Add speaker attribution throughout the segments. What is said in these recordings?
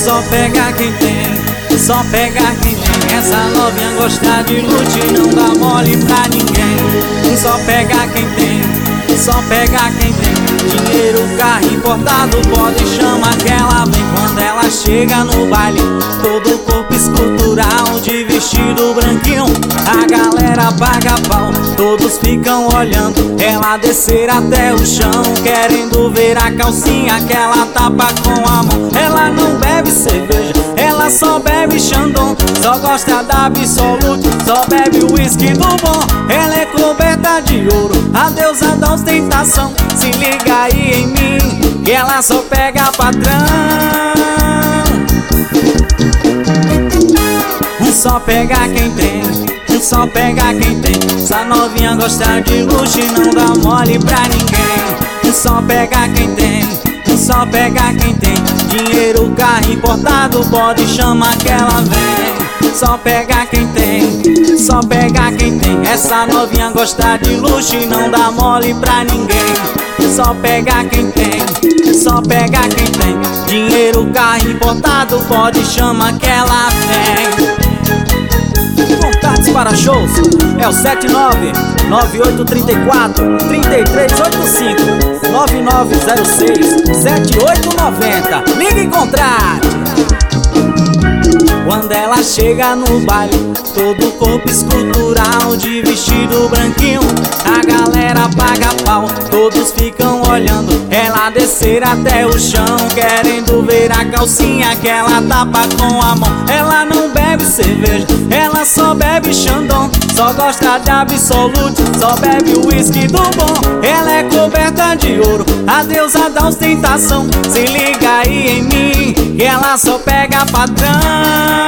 Speaker 1: Só pega quem tem, só pega quem tem. Essa novinha gosta de luta e não dá mole pra ninguém. Só pega quem tem, só pega quem tem. Dinheiro, carro importado, pode chamar que ela vem. Quando ela chega no baile, todo o corpo escultural, de vestido branquinho, a galera paga pau. Todos ficam olhando ela descer até o chão, querendo ver a calcinha que ela tapa com a mão. Ela não bebe cerveja, ela só bebe Chandon. Só gosta da Absolute, só bebe o uísque do bom. Ela é coberta de ouro, a deusa da ostentação. Se liga aí em mim, que ela só pega patrão. Só pega quem tem, só pega quem tem. Essa novinha gosta de luxo e não dá mole pra ninguém. Só pega quem tem, só pega quem tem. Dinheiro, carro importado, pode chamar que ela vem. Só pega quem tem, só pega quem tem. Essa novinha gosta de luxo e não dá mole pra ninguém. Só pega quem tem, só pega quem tem. Dinheiro, carro importado, pode chamar que ela vem. Contatos para shows é o 7998343385 9906-7890. Liga e contrate. Quando ela chega no baile, todo o corpo escultural, de vestido branquinho, a galera paga pau. Todos ficam olhando ela descer até o chão, querendo ver a calcinha que ela tapa com a mão. Ela não bebe cerveja, ela só bebe Chandon. Só gosta de Absolute, só bebe o uísque do bom. Ela é coberta de ouro, a deusa da ostentação. Se liga aí em mim, que ela só pega padrão.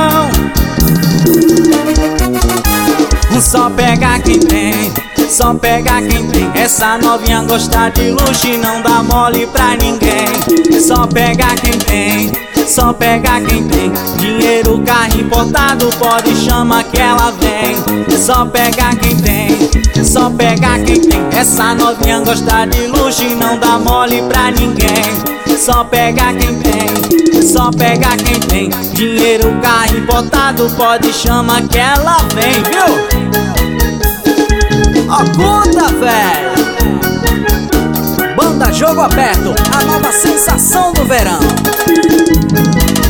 Speaker 1: Só pega quem tem, só pega quem tem. Essa novinha gosta de luxo e não dá mole pra ninguém. Só pega quem tem, só pega quem tem. Dinheiro, carro importado, pode chamar que ela vem. Só pega quem tem, só pega quem tem. Essa novinha gosta de luxo e não dá mole pra ninguém. Só pega quem tem, só pega quem tem. Dinheiro, carro importado, pode chamar que ela vem, viu? Ó, conta, velho! Banda Jogo Aberto, a nova sensação do verão.